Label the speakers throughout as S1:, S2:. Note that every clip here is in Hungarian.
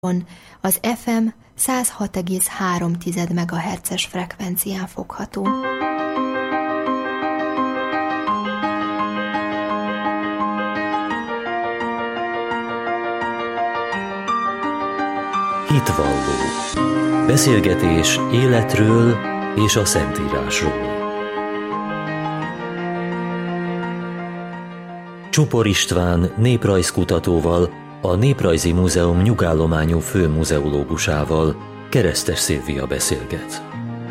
S1: az FM 106,3 MHz-es frekvencián fogható.
S2: Hitvalló. Beszélgetés életről és a Szentírásról. Csupor István néprajzkutatóval, a Néprajzi Múzeum nyugállományú főmuzeológusával Keresztes Szilvia beszélget.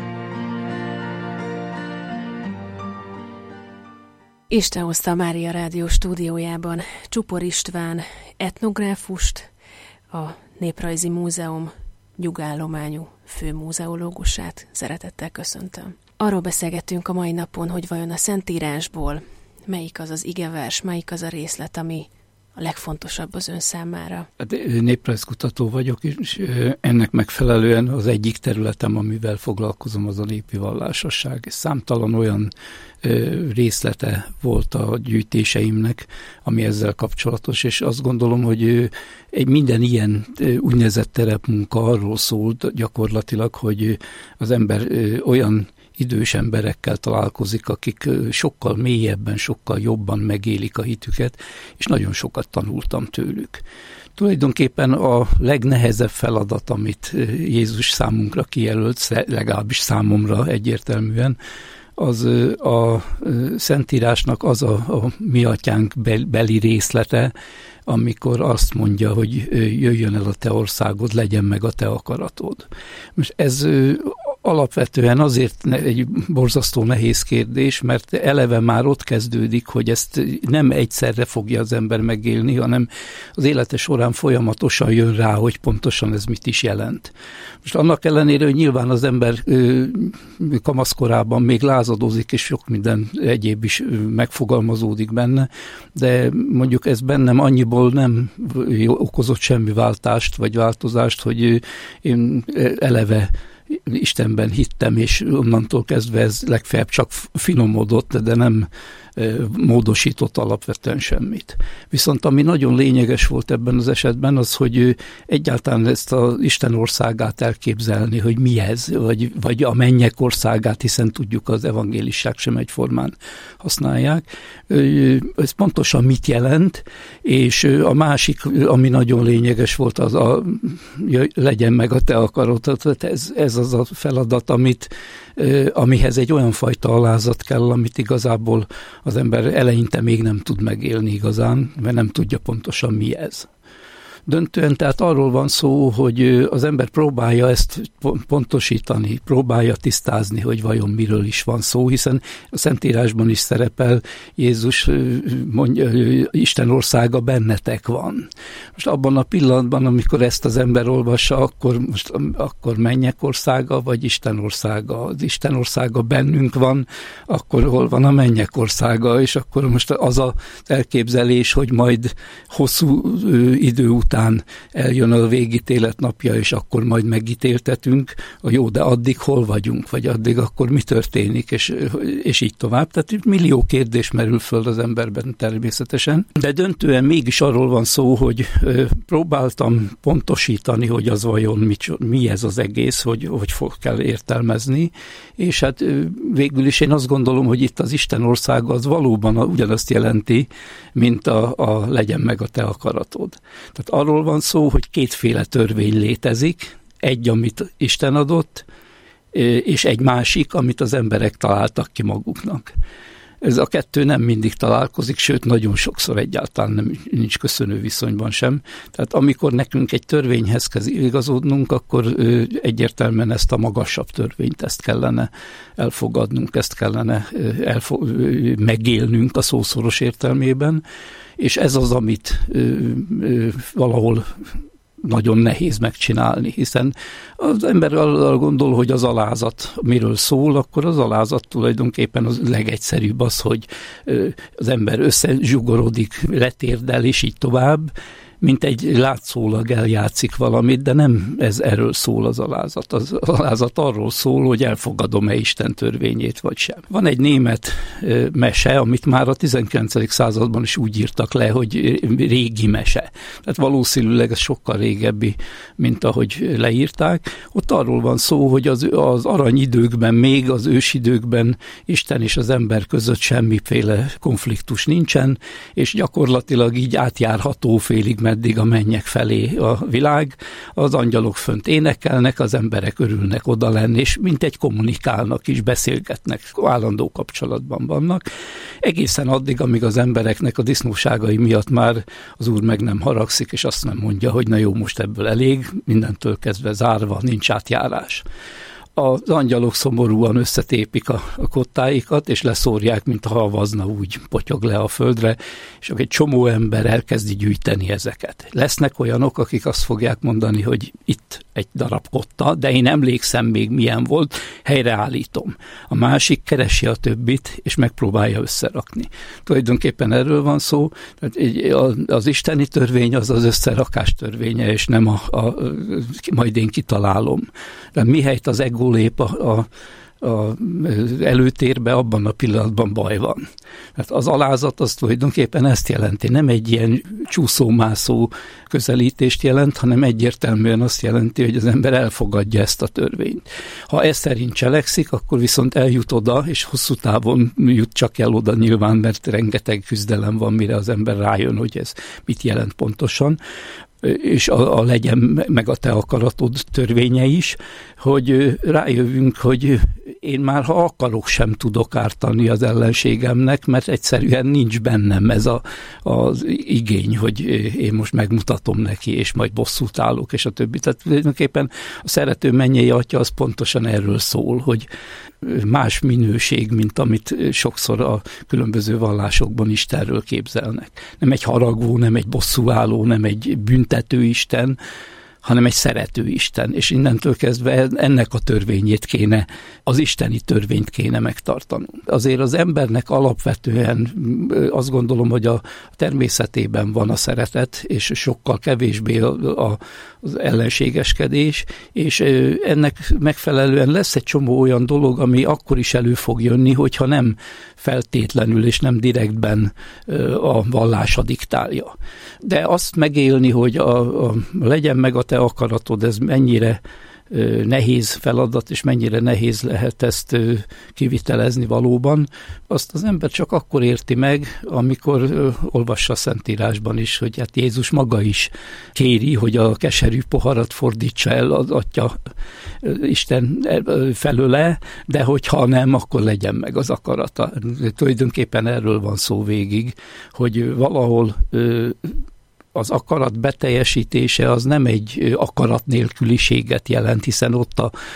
S3: Isten hozta a Mária Rádió stúdiójában Csupor István etnográfust, a Néprajzi Múzeum nyugállományú főmuzeológusát szeretettel köszöntöm. Arról beszélgettünk a mai napon, hogy vajon a Szentírásból melyik az az igevers, melyik az a részlet, ami a legfontosabb az ön számára?
S4: Hát néprajzkutató vagyok, és ennek megfelelően az egyik területem, amivel foglalkozom, az a népi vallásosság. Számtalan olyan részlete volt a gyűjtéseimnek, ami ezzel kapcsolatos, és azt gondolom, hogy minden ilyen úgynevezett terepmunka arról szólt gyakorlatilag, hogy az ember olyan idős emberekkel találkozik, akik sokkal mélyebben, sokkal jobban megélik a hitüket, és nagyon sokat tanultam tőlük. Tulajdonképpen a legnehezebb feladat, amit Jézus számunkra kijelölt, legalábbis számomra egyértelműen, az a Szentírásnak az a mi atyánk beli részlete, amikor azt mondja, hogy jöjjön el a te országod, legyen meg a te akaratod. Most ez alapvetően azért egy borzasztó nehéz kérdés, mert eleve már ott kezdődik, hogy ezt nem egyszerre fogja az ember megélni, hanem az élete során folyamatosan jön rá, hogy pontosan ez mit is jelent. Most annak ellenére, hogy nyilván az ember kamaszkorában még lázadozik, és sok minden egyéb is megfogalmazódik benne, de mondjuk ez bennem annyiból nem okozott semmi váltást, vagy változást, hogy én eleve Istenben hittem, és onnantól kezdve ez legfeljebb csak finomodott, de nem módosított alapvetően semmit. Viszont ami nagyon lényeges volt ebben az esetben, az, hogy egyáltalán ezt az Isten országát elképzelni, hogy mi ez, vagy a mennyek országát, hiszen tudjuk, az evangélisták sem egyformán használják. Ez pontosan mit jelent, és a másik, ami nagyon lényeges volt, az legyen meg a te akaratod. Ez az a feladat, amihez egy olyan fajta alázat kell, amit igazából az ember eleinte még nem tud megélni igazán, mert nem tudja pontosan mi ez. Döntően tehát arról van szó, hogy az ember próbálja ezt pontosítani, próbálja tisztázni, hogy vajon miről is van szó, hiszen a Szentírásban is szerepel, Jézus mondja, Isten országa bennetek van. Most abban a pillanatban, amikor ezt az ember olvassa, akkor mennyek országa, vagy Isten országa? Az Isten országa bennünk van, akkor hol van a mennyek országa? És akkor most az az elképzelés, hogy majd hosszú idő után eljön a végítélet napja, és akkor majd megítéltetünk, jó, de addig hol vagyunk, vagy addig akkor mi történik, és így tovább. Tehát millió kérdés merül föl az emberben természetesen, de döntően mégis arról van szó, hogy próbáltam pontosítani, hogy az vajon mi ez az egész, hogy kell értelmezni, és hát végül is én azt gondolom, hogy itt az Isten országa az valóban ugyanazt jelenti, mint a legyen meg a te akaratod. Tehát arról van szó, hogy kétféle törvény létezik, egy, amit Isten adott, és egy másik, amit az emberek találtak ki maguknak. Ez a kettő nem mindig találkozik, sőt, nagyon sokszor egyáltalán nincs köszönő viszonyban sem. Tehát amikor nekünk egy törvényhez kell igazodnunk, akkor egyértelműen ezt a magasabb törvényt, ezt kellene elfogadnunk, ezt kellene megélnünk a szószoros értelmében, és ez az, amit valahol nagyon nehéz megcsinálni, hiszen az ember arra gondol, hogy az alázat miről szól, akkor az alázat tulajdonképpen az legegyszerűbb az, hogy az ember összezsugorodik, letérdel, és így tovább, mint egy látszólag eljátszik valamit, de nem erről szól az alázat. Az alázat arról szól, hogy elfogadom-e Isten törvényét, vagy sem. Van egy német mese, amit már a 19. században is úgy írtak le, hogy régi mese. Tehát valószínűleg ez sokkal régebbi, mint ahogy leírták. Ott arról van szó, hogy az aranyidőkben, még az ősidőkben Isten és az ember között semmiféle konfliktus nincsen, és gyakorlatilag így átjárható félig meddig a mennyek felé a világ. Az angyalok fönt énekelnek, az emberek örülnek oda lenni, és mintegy kommunikálnak is, beszélgetnek, állandó kapcsolatban vannak. Egészen addig, amíg az embereknek a disznóságai miatt már az Úr meg nem haragszik, és azt nem mondja, hogy na jó, most ebből elég, mindentől kezdve zárva, nincs átjárás. Az angyalok szomorúan összetépik a kottáikat, és leszórják, mint ha havazna, úgy potyog le a földre, és egy csomó ember elkezdi gyűjteni ezeket. Lesznek olyanok, akik azt fogják mondani, hogy itt egy darab kotta, de én emlékszem még milyen volt, helyreállítom. A másik keresi a többit, és megpróbálja összerakni. Tulajdonképpen erről van szó, az isteni törvény az az összerakás törvénye, és nem majd én kitalálom. De mihelyt az ego lép az előtérbe, abban a pillanatban baj van. Hát az alázat az tulajdonképpen ezt jelenti, nem egy ilyen csúszómászó közelítést jelent, hanem egyértelműen azt jelenti, hogy az ember elfogadja ezt a törvényt. Ha ez szerint cselekszik, akkor viszont eljut oda, és hosszú távon jut csak el oda nyilván, mert rengeteg küzdelem van, mire az ember rájön, hogy ez mit jelent pontosan, és a legyen meg a te akaratod törvénye is, hogy rájövünk, hogy én már ha akarok sem tudok ártani az ellenségemnek, mert egyszerűen nincs bennem ez az igény, hogy én most megmutatom neki, és majd bosszút állok, és a többi. Tehát tulajdonképpen a szerető mennyei atya az pontosan erről szól, hogy más minőség, mint amit sokszor a különböző vallásokban Istenről képzelnek. Nem egy haragvó, nem egy bosszúálló, nem egy büntető Isten, hanem egy szerető Isten, és innentől kezdve ennek a törvényét kéne, az isteni törvényt kéne megtartanunk. Azért az embernek alapvetően azt gondolom, hogy a természetében van a szeretet, és sokkal kevésbé az ellenségeskedés, és ennek megfelelően lesz egy csomó olyan dolog, ami akkor is elő fog jönni, hogyha nem feltétlenül és nem direktben a vallása diktálja. De azt megélni, hogy legyen meg a te akaratod, ez mennyire nehéz feladat, és mennyire nehéz lehet ezt kivitelezni valóban, azt az ember csak akkor érti meg, amikor olvassa a Szentírásban is, hogy hát Jézus maga is kéri, hogy a keserű poharat fordítsa el az Atya Isten felőle, de hogyha nem, akkor legyen meg az akarata. Tulajdonképpen erről van szó végig, hogy valahol az akarat beteljesítése az nem egy akarat nélküliséget jelent, hiszen ott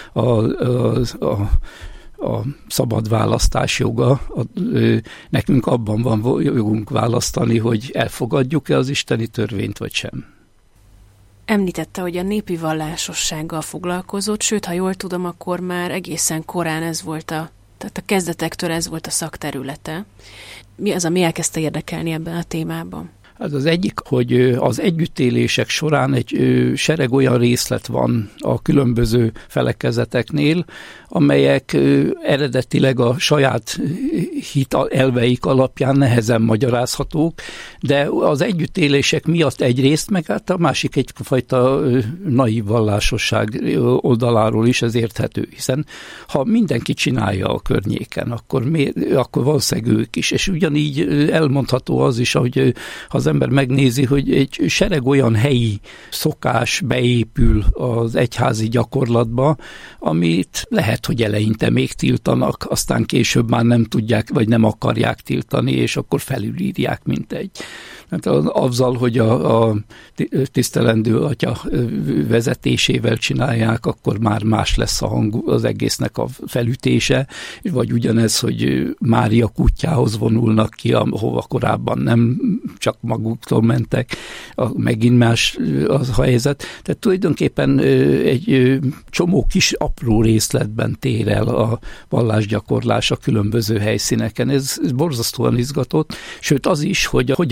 S4: a szabad választás joga. Nekünk abban van jogunk választani, hogy elfogadjuk-e az isteni törvényt, vagy sem.
S3: Említette, hogy a népi vallásossággal foglalkozott, sőt, ha jól tudom, akkor már egészen korán tehát a kezdetektől ez volt a szakterülete. Mi az, ami elkezdte érdekelni ebben a témában?
S4: Hát az egyik, hogy az együttélések során egy sereg olyan részlet van a különböző felekezeteknél, amelyek eredetileg a saját hit elveik alapján nehezen magyarázhatók, de az együttélések miatt egyrészt, meg hát a másik egyfajta naív vallásosság oldaláról is ez érthető, hiszen ha mindenki csinálja a környéken, akkor valószínűleg ők is, és ugyanígy elmondható az is, hogy ha az ember megnézi, hogy egy sereg olyan helyi szokás beépül az egyházi gyakorlatba, amit lehet, hogy eleinte még tiltanak, aztán később már nem tudják, vagy nem akarják tiltani, és akkor felülírják mintegy. Hát azzal, hogy a tisztelendő atya vezetésével csinálják, akkor már más lesz a hang az egésznek a felütése, vagy ugyanez, hogy Mária kutyához vonulnak ki, ahova korábban nem csak maguktól mentek, megint más a helyzet. Tehát tulajdonképpen egy csomó kis apró részletben tér el a vallásgyakorlás a különböző helyszíneken. Ez borzasztóan izgatott, sőt az is, hogy hogyan élik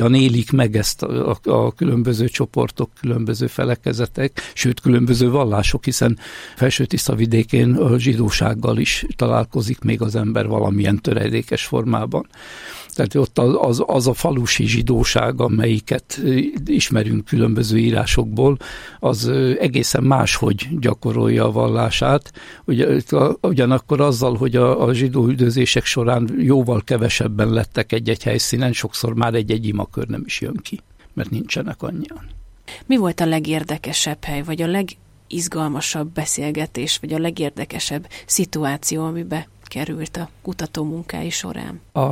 S4: élik meg ezt a különböző csoportok, különböző felekezetek, sőt különböző vallások, hiszen Felső-Tiszavidékén a zsidósággal is találkozik még az ember valamilyen töredékes formában. Tehát ott az a falusi zsidóság, amelyiket ismerünk különböző írásokból, az egészen máshogy gyakorolja a vallását. Ugyanakkor azzal, hogy a zsidó üldözések során jóval kevesebben lettek egy-egy helyszínen, sokszor már egy-egy imakör nem is jön ki, mert nincsenek annyian.
S3: Mi volt a legérdekesebb hely, vagy a legizgalmasabb beszélgetés, vagy a legérdekesebb szituáció, amiben került a kutatómunkái során?
S4: A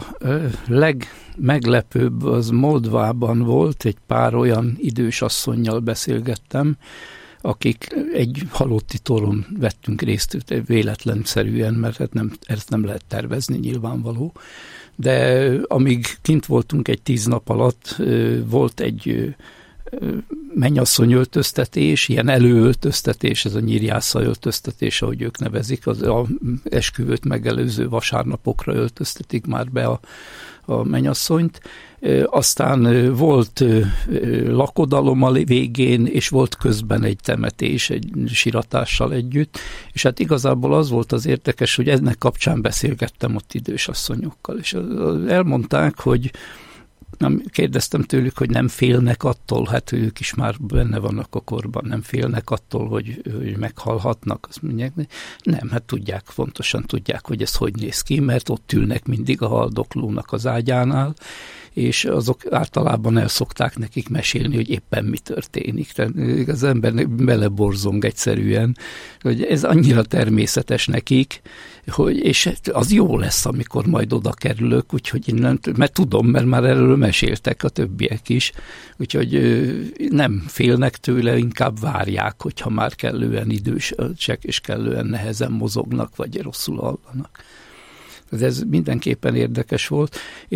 S4: legmeglepőbb az Moldvában volt, egy pár olyan idős asszonnyal beszélgettem, akik egy halotti toron vettünk részt véletlenszerűen, mert ezt nem lehet tervezni, nyilvánvaló. De amíg kint voltunk egy 10 nap alatt, volt egy mennyasszony öltöztetés, ilyen előöltöztetés, ez a nyírjásza öltöztetés, ahogy ők nevezik, az esküvőt megelőző vasárnapokra öltöztetik már be a mennyasszonyt. Aztán volt lakodalom a végén, és volt közben egy temetés, egy siratással együtt, és hát igazából az volt az érdekes, hogy ennek kapcsán beszélgettem ott idős asszonyokkal, és elmondták, hogy kérdeztem tőlük, hogy nem félnek attól, hát ők is már benne vannak a korban, nem félnek attól, hogy meghalhatnak. Azt mondják, nem, hát tudják, fontosan tudják, hogy ez hogy néz ki, mert ott ülnek mindig a haldoklónak az ágyánál, és azok általában el szokták nekik mesélni, hogy éppen mi történik. Tehát az ember beleborzong egyszerűen, hogy ez annyira természetes nekik, és az jó lesz, amikor majd oda kerülök, úgyhogy én mert tudom, mert már erről meséltek a többiek is, úgyhogy nem félnek tőle, inkább várják, hogyha már kellően idősek és kellően nehezen mozognak, vagy rosszul hallanak. Ez mindenképpen érdekes volt,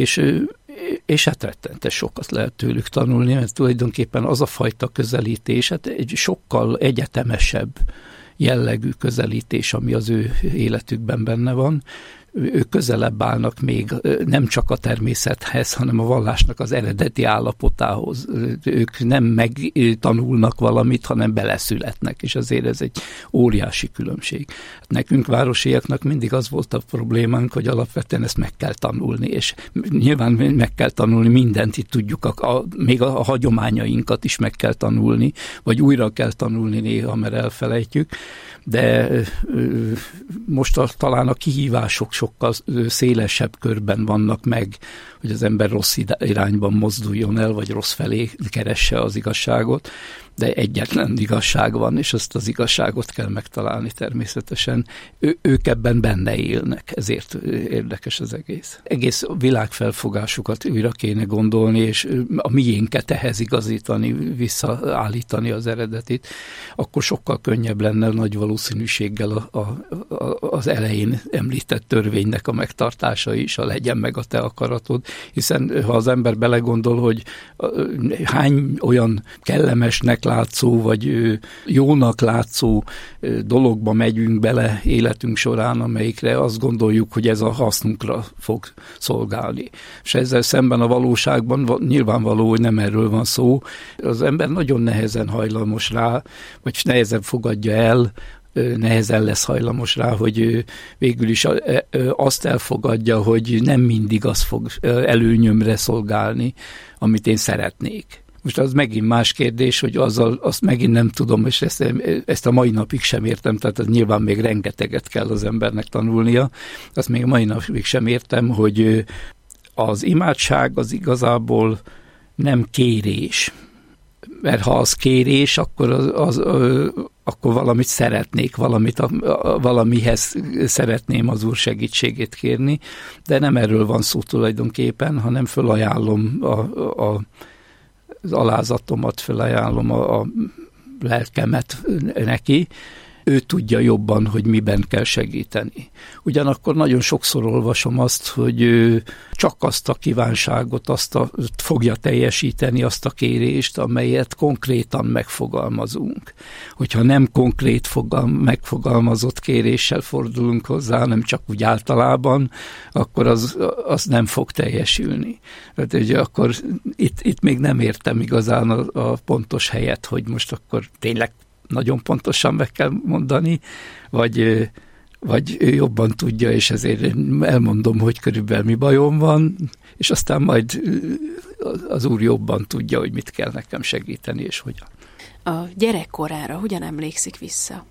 S4: és hát rettenetes sokat lehet tőlük tanulni, mert tulajdonképpen az a fajta közelítés, hát egy sokkal egyetemesebb jellegű közelítés, ami az ő életükben benne van. Ők közelebb állnak még nem csak a természethez, hanem a vallásnak az eredeti állapotához. Ők nem megtanulnak valamit, hanem beleszületnek, és azért ez egy óriási különbség. Nekünk városiaknak mindig az volt a problémánk, hogy alapvetően ezt meg kell tanulni, és nyilván meg kell tanulni mindent, itt tudjuk, még a hagyományainkat is meg kell tanulni, vagy újra kell tanulni néha, mert elfelejtjük, de most talán a kihívások sokkal szélesebb körben vannak meg, hogy az ember rossz irányban mozduljon el, vagy rossz felé keresse az igazságot, de egyetlen igazság van, és azt az igazságot kell megtalálni természetesen. Ők ebben benne élnek, ezért érdekes az egész. Egész világfelfogásukat újra kéne gondolni, és a miénket ehhez igazítani, visszaállítani az eredetit, akkor sokkal könnyebb lenne nagy valószínűséggel az elején említett törvénynek a megtartása is, a legyen meg a te akaratod, hiszen ha az ember belegondol, hogy hány olyan kellemesnek látszó, vagy jónak látszó dologba megyünk bele életünk során, amelyikre azt gondoljuk, hogy ez a hasznunkra fog szolgálni. És ezzel szemben a valóságban nyilvánvaló, hogy nem erről van szó. Az ember nagyon nehezen hajlamos rá, vagy nehezen fogadja el, nehezen lesz hajlamos rá, hogy végül is azt elfogadja, hogy nem mindig az fog előnyömre szolgálni, amit én szeretnék. Most az megint más kérdés, hogy azt megint nem tudom, és ezt a mai napig sem értem, tehát az nyilván még rengeteget kell az embernek tanulnia. Azt még a mai napig sem értem, hogy az imádság az igazából nem kérés. Mert ha az kérés, akkor valamit szeretnék, valamihez szeretném az Úr segítségét kérni, de nem erről van szó tulajdonképpen, hanem fölajánlom az alázatomat, felajánlom a lelkemet neki, ő tudja jobban, hogy miben kell segíteni. Ugyanakkor nagyon sokszor olvasom azt, hogy ő csak azt a kívánságot, fogja teljesíteni, azt a kérést, amelyet konkrétan megfogalmazunk. Hogyha nem konkrét megfogalmazott kéréssel fordulunk hozzá, hanem csak úgy általában, akkor az nem fog teljesülni. Tehát ugye akkor itt még nem értem igazán a pontos helyet, hogy most akkor tényleg nagyon pontosan meg kell mondani, vagy ő jobban tudja, és ezért elmondom, hogy körülbelül mi bajom van, és aztán majd az Úr jobban tudja, hogy mit kell nekem segíteni, és hogyan.
S3: A gyerekkorára hogyan emlékszik vissza?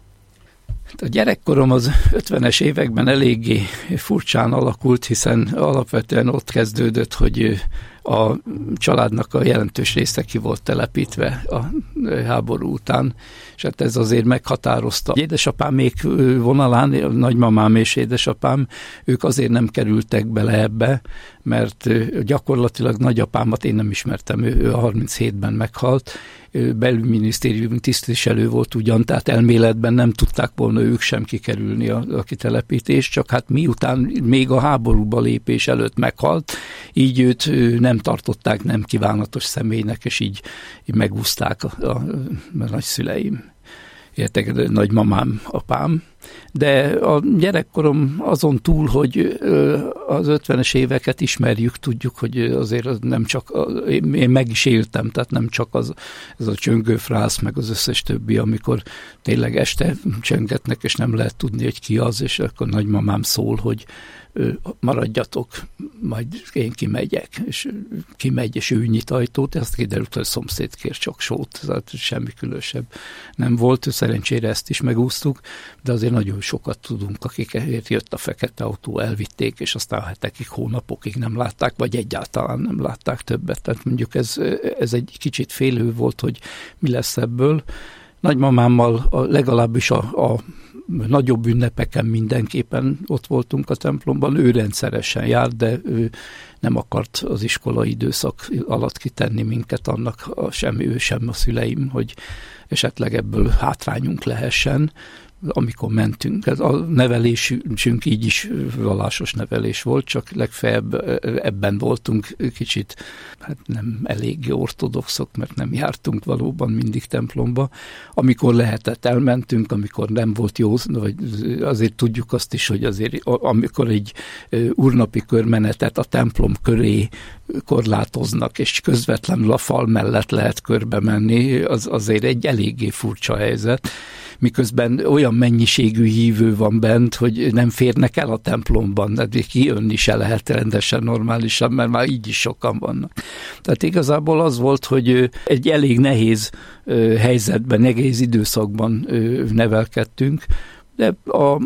S4: A gyerekkorom az 50-es években eléggé furcsán alakult, hiszen alapvetően ott kezdődött, hogy a családnak a jelentős része ki volt telepítve a háború után, és hát ez azért meghatározta. Édesapám még vonalán, nagymamám és édesapám, ők azért nem kerültek bele ebbe, mert gyakorlatilag nagyapámat én nem ismertem, ő a 37-ben meghalt, belügyminisztériumi tisztviselő volt ugyan, tehát elméletben nem tudták volna ők sem kikerülni a kitelepítést, csak hát miután még a háborúba lépés előtt meghalt, így őt nem tartották nem kívánatos személynek, és így megúszták a nagyszüleim. Értek, nagymamám, apám. De a gyerekkorom azon túl, hogy az 50-es éveket ismerjük, tudjuk, hogy azért nem csak, én meg is éltem, tehát nem csak ez a csöngőfrász, meg az összes többi, amikor tényleg este csöngetnek, és nem lehet tudni, hogy ki az, és akkor nagymamám szól, hogy maradjatok, majd én kimegyek, és kimegy, és ő nyit ajtót, ezt kiderült, hogy a szomszéd kér csak sót, tehát semmi különösebb nem volt, szerencsére ezt is megúsztuk, de azért nagyon sokat tudunk, akikért jött a fekete autó, elvitték, és aztán hetekig, hónapokig nem látták, vagy egyáltalán nem látták többet, tehát mondjuk ez egy kicsit félő volt, hogy mi lesz ebből. Nagymamámmal legalábbis a nagyobb ünnepeken mindenképpen ott voltunk a templomban, ő rendszeresen járt, de ő nem akart az iskolai időszak alatt kitenni minket annak, sem ő, sem a szüleim, hogy esetleg ebből hátrányunk lehessen, amikor mentünk. A nevelésünk így is vallásos nevelés volt, csak legfeljebb ebben voltunk kicsit, hát nem eléggé ortodoxok, mert nem jártunk valóban mindig templomba. Amikor lehetett, elmentünk, amikor nem volt jó, vagy azért tudjuk azt is, hogy azért amikor egy úrnapi körmenetet a templom köré korlátoznak, és közvetlenül a fal mellett lehet körbe menni, az azért egy eléggé furcsa helyzet, miközben olyan mennyiségű hívő van bent, hogy nem férnek el a templomban, de kijönni se lehet rendesen, normálisan, mert már így is sokan vannak. Tehát igazából az volt, hogy egy elég nehéz helyzetben, nehéz időszakban nevelkedtünk, de a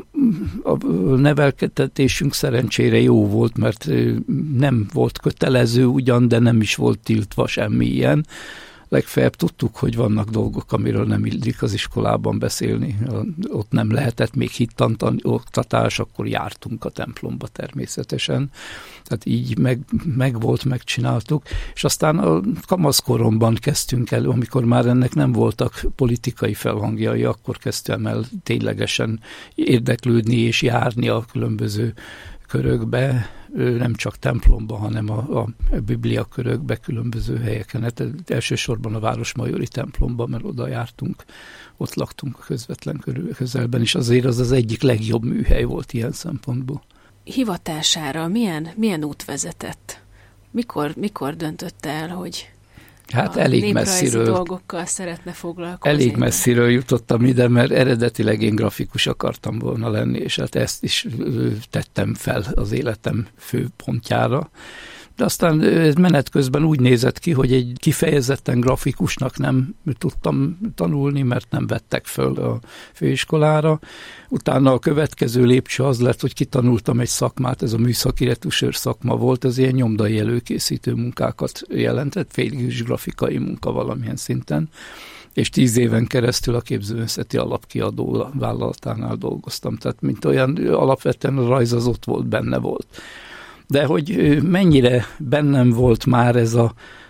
S4: nevelkedtetésünk szerencsére jó volt, mert nem volt kötelező ugyan, de nem is volt tiltva semmi ilyen. Legfeljebb tudtuk, hogy vannak dolgok, amiről nem illik az iskolában beszélni. Ott nem lehetett még hittanoktatás, akkor jártunk a templomba természetesen. Tehát így meg volt, megcsináltuk. És aztán a kamaszkoromban kezdtünk el, amikor már ennek nem voltak politikai felhangjai, akkor kezdtem el ténylegesen érdeklődni és járni a különböző körökbe, nem csak templomba, hanem a biblia körökbe, különböző helyeken. Hát elsősorban a Városmajori templomba, mert oda jártunk, ott laktunk a közvetlen közelben, és azért az egyik legjobb műhely volt ilyen szempontból.
S3: Hivatására milyen út vezetett? Mikor döntött el, hogy
S4: hát elég messziről
S3: dolgokkal szeretne foglalkozni?
S4: Elég messziről jutottam ide, mert eredetileg én grafikus akartam volna lenni, és hát ezt is tettem fel az életem főpontjára. De aztán menet közben úgy nézett ki, hogy egy kifejezetten grafikusnak nem tudtam tanulni, mert nem vettek föl a főiskolára. Utána a következő lépcső az lett, hogy kitanultam egy szakmát, ez a műszaki retusőr szakma volt, ez ilyen nyomdai előkészítő munkákat jelentett, félig grafikai munka valamilyen szinten. És 10 éven keresztül a Képzőművészeti Alapkiadó vállalatánál dolgoztam, tehát mint olyan alapvetően a rajz az ott volt, benne volt. De hogy mennyire bennem volt már ez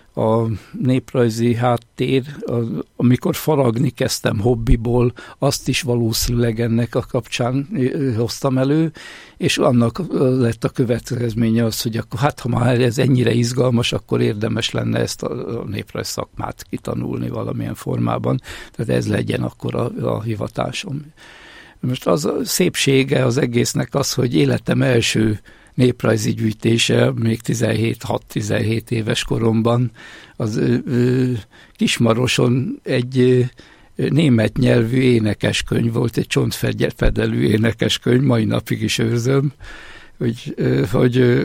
S4: a néprajzi háttér, amikor faragni kezdtem hobbiból, azt is valószínűleg ennek a kapcsán hoztam elő, és annak lett a következménye az, hogy akkor, hát ha már ez ennyire izgalmas, akkor érdemes lenne ezt a néprajz szakmát kitanulni valamilyen formában, tehát ez legyen akkor a hivatásom. Most az a szépsége az egésznek az, hogy életem első néprajzi gyűjtése, még 6-17 éves koromban, az Kismaroson egy német nyelvű énekeskönyv volt, egy csontfedelű énekeskönyv, mai napig is őrzöm, hogy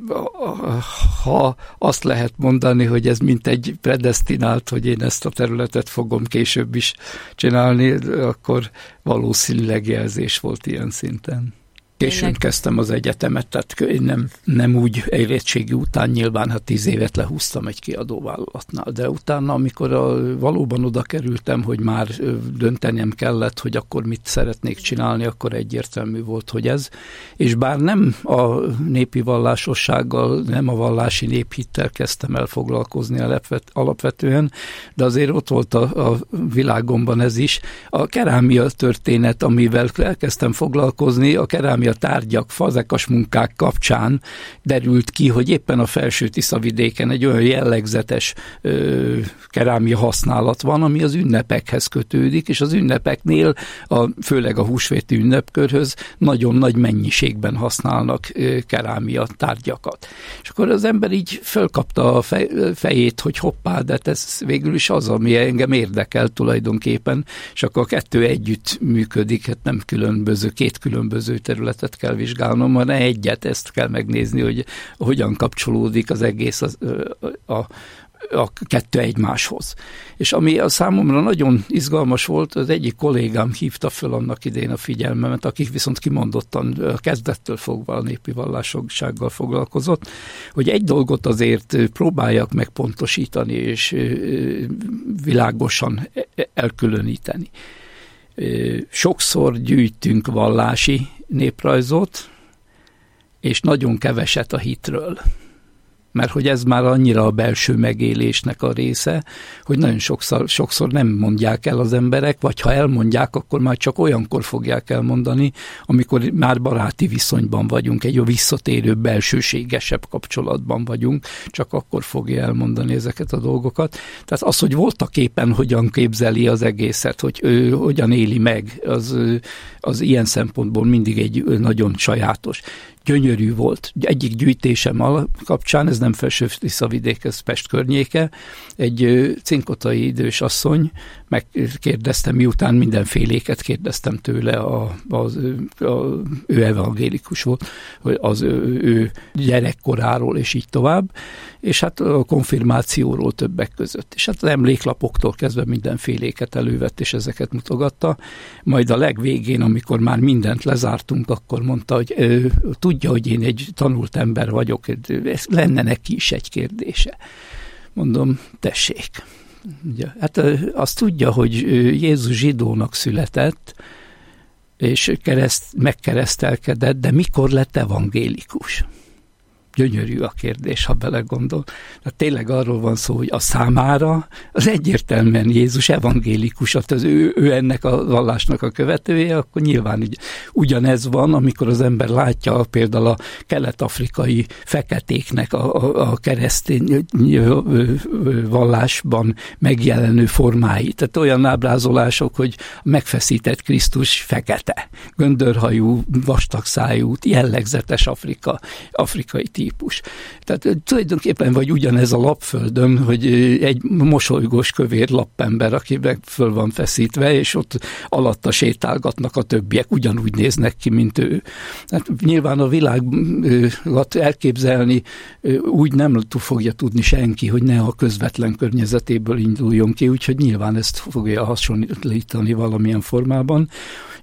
S4: ha azt lehet mondani, hogy ez mint egy predesztinált, hogy én ezt a területet fogom később is csinálni, akkor valószínűleg jelzés volt ilyen szinten. Későn kezdtem az egyetemet, tehát én nem úgy érettségi után, nyilván 10 évet lehúztam egy kiadóvállalatnál, de utána, amikor valóban oda kerültem, hogy már döntenem kellett, hogy akkor mit szeretnék csinálni, akkor egyértelmű volt, hogy ez. És bár nem a népi vallásossággal, nem a vallási néphittel kezdtem el foglalkozni alapvetően, de azért ott volt a világomban ez is. A kerámia történet, amivel elkezdtem foglalkozni, a kerámia tárgyak, fazekas munkák kapcsán derült ki, hogy éppen a Felső-Tiszavidéken egy olyan jellegzetes kerámia használat van, ami az ünnepekhez kötődik, és az ünnepeknél, főleg a húsvéti ünnepkörhöz nagyon nagy mennyiségben használnak kerámia tárgyakat. És akkor az ember így fölkapta a fejét, hogy hoppá, de ez végül is az, ami engem érdekel tulajdonképpen, és akkor a kettő együtt működik, hát nem két különböző területet kell vizsgálnom, hanem egyet, ezt kell megnézni, hogy hogyan kapcsolódik az egész a kettő egymáshoz. És ami a számomra nagyon izgalmas volt, az egyik kollégám hívta föl annak idején a figyelmemet, akik viszont kimondottan kezdettől fogva a népi vallásossággal foglalkozott, hogy egy dolgot azért próbáljak meg pontosítani és világosan elkülöníteni. Sokszor gyűjtünk vallási néprajzot, és nagyon keveset a hitről. Mert hogy ez már annyira a belső megélésnek a része, hogy nagyon sokszor nem mondják el az emberek, vagy ha elmondják, akkor már csak olyankor fogják elmondani, amikor már baráti viszonyban vagyunk, egy visszatérő, belsőségesebb kapcsolatban vagyunk, csak akkor fogja elmondani ezeket a dolgokat. Tehát az, hogy voltak éppen hogyan képzeli az egészet, hogy ő hogyan éli meg, az ilyen szempontból mindig egy nagyon sajátos. Gyönyörű volt. Egyik gyűjtésem kapcsán, ez nem Felső-Tiszavidék, ez Pest környéke, egy cinkotai idős asszony, megkérdeztem, miután mindenféléket kérdeztem tőle, ő evangélikus volt, hogy az ő gyerekkoráról, és így tovább, és hát a konfirmációról többek között. És hát az emléklapoktól kezdve mindenféléket elővett, és ezeket mutogatta. Majd a legvégén, amikor már mindent lezártunk, akkor mondta, hogy tudja, hogy én egy tanult ember vagyok, lenne neki is egy kérdése. Mondom, tessék. Hát azt tudja, hogy Jézus zsidónak született, és megkeresztelkedett, de mikor lett evangélikus? Gyönyörű a kérdés, ha belegondol. De tényleg arról van szó, hogy a számára az egyértelműen Jézus evangélikus, az ő ennek a vallásnak a követője, akkor nyilván így ugyanez van, amikor az ember látja például a kelet-afrikai feketéknek a keresztény vallásban megjelenő formáit. Tehát olyan ábrázolások, hogy megfeszített Krisztus fekete, göndörhajú, vastagszájú, jellegzetes afrikai típus. Tehát tulajdonképpen vagy ugyanez a lapföldön, hogy egy mosolygós kövér lappember, akiben föl van feszítve, és ott alatta sétálgatnak a többiek, ugyanúgy néznek ki, mint ő. Hát nyilván a világot elképzelni úgy nem fogja tudni senki, hogy ne a közvetlen környezetéből induljon ki, úgyhogy nyilván ezt fogja hasonlítani valamilyen formában.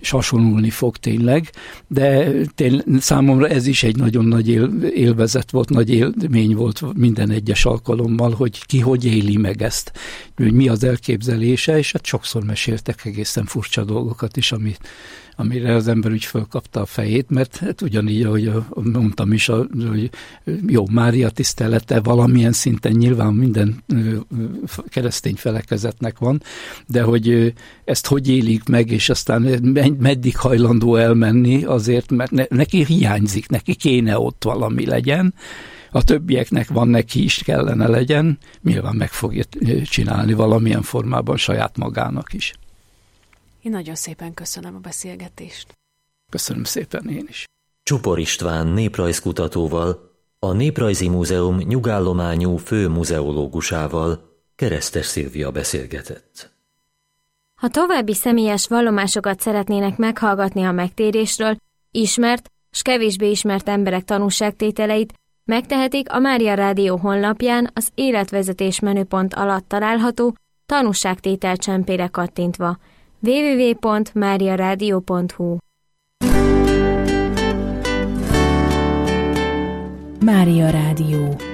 S4: hasonlulni fog tényleg, de számomra ez is egy nagyon nagy élvezet volt, nagy élmény volt minden egyes alkalommal, hogy ki hogy éli meg ezt, hogy mi az elképzelése, és hát sokszor meséltek egészen furcsa dolgokat is, amire az ember úgy fölkapta a fejét, mert hát ugyanígy, ahogy mondtam is, hogy jó, Mária tisztelete valamilyen szinten nyilván minden keresztény felekezetnek van, de hogy ezt hogy élik meg, és aztán meddig hajlandó elmenni azért, mert neki hiányzik, neki kéne ott valami legyen, a többieknek van, neki is kellene legyen, nyilván meg fogja csinálni valamilyen formában saját magának is.
S3: Én nagyon szépen köszönöm a beszélgetést.
S4: Köszönöm szépen én is.
S2: Csupor István néprajzkutatóval, a Néprajzi Múzeum nyugállományú főmuzeológusával, Keresztes Szilvia beszélgetett.
S5: Ha további személyes vallomásokat szeretnének meghallgatni a megtérésről, ismert s kevésbé ismert emberek tanúságtételeit, megtehetik a Mária Rádió honlapján az életvezetés menüpont alatt található tanúságtétel csempére kattintva www.mariaradio.hu.
S3: Mária Rádió.